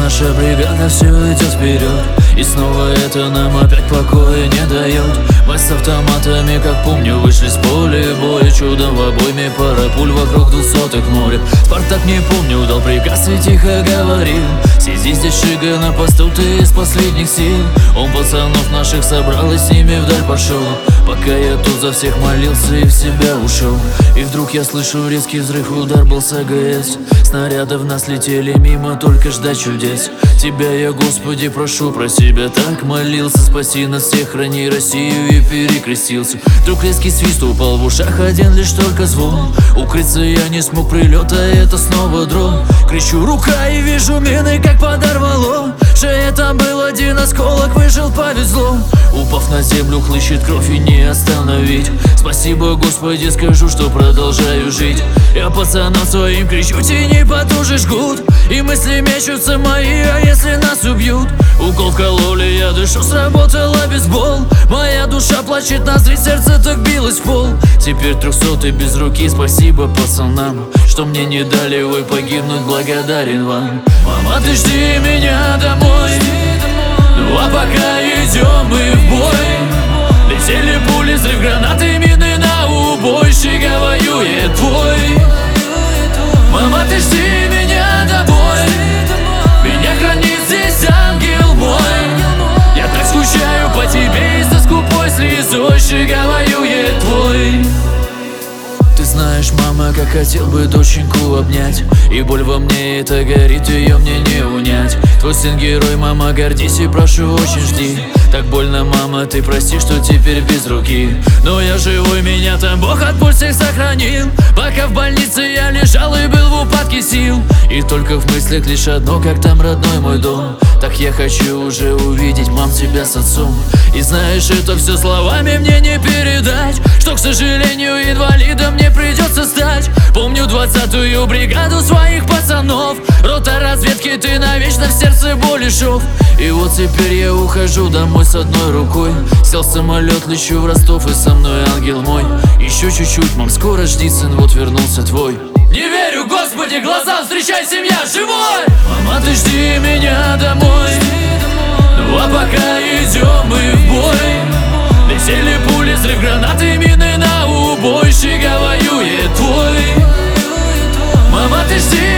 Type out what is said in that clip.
наша бригада все идет вперед, и снова это нам опять покоя не дает. Мы с автоматами, как помню, вышли с поля боя. Чудом в обойме пара пуль, вокруг 200-х море. Спартак, не помню, дал приказ и тихо говорил: сиди здесь, Шига, на посту, ты из последних сил. Он пацанов наших собрал и с ними вдаль пошел, пока я тут за всех молился и в себя ушел. И вдруг я слышу резкий взрыв, удар был с АГС. Снаряды в нас летели мимо, только ждать чудес. Тебя я, Господи, прошу, про себя так молился: спаси нас всех, храни Россию, и перекрестился. Вдруг резкий свист, упал в ушах один лишь только звон. Укрыться я не смог, прилета, это снова дрон. Кричу: рука, и вижу мины, как подорвало. Шея там был один осколок, выжил, повезло. Упав на землю, хлыщет кровь и не остановить. Спасибо, Господи, скажу, что продолжаю жить. Я пацанам своим кричу: тени потуже жгут, и мысли мечутся мои, а если нас убьют? Укол вкололи, я дышу, сработала бейсбол. Моя душа плачет, ноздри, сердце так билось в пол. Теперь 300-й без руки, спасибо пацанам, что мне не дали, ой, погибнуть, благодарен вам. Мама, ты жди меня домой, ну а пока идем мы в бой. Летели пули, взрыв гранаты, мины на убой. Шига воюет твой. Мама, ты жди меня домой, меня хранит здесь ангел мой. Я так скучаю по тебе и со скупой слезой. Шига воюет твой. Ты знаешь, мама, как хотел бы доченьку обнять, и боль во мне это горит, ее мне не унять. Твой сын герой, мама, гордись и прошу, очень жди. Так больно, мама, ты прости, что теперь без руки, но я живой, меня там Бог от пуль всех сохранил. Пока в больнице я лежал и был в упадке сил, и только в мыслях лишь одно: как там родной мой дом. Так я хочу уже увидеть, мам, тебя с отцом. И знаешь, это все словами мне не передать, что, к сожалению, инвалидом мне придется стать. Помню 20-ю бригаду своих пацанов, рота разведки, ты навечно в сердце боли шов. И вот теперь я ухожу домой с одной рукой. Сел в самолет, лечу в Ростов, и со мной ангел мой. Еще чуть-чуть, мам, скоро жди, сын, вот вернулся твой. Не верю, Господи, глазам, встречай, семья, живой! Мама, ты жди меня домой, ну а пока идем мы в бой. Летели пули, взрыв гранаты, мины на убой. Шига воюет твой. Мама, ты жди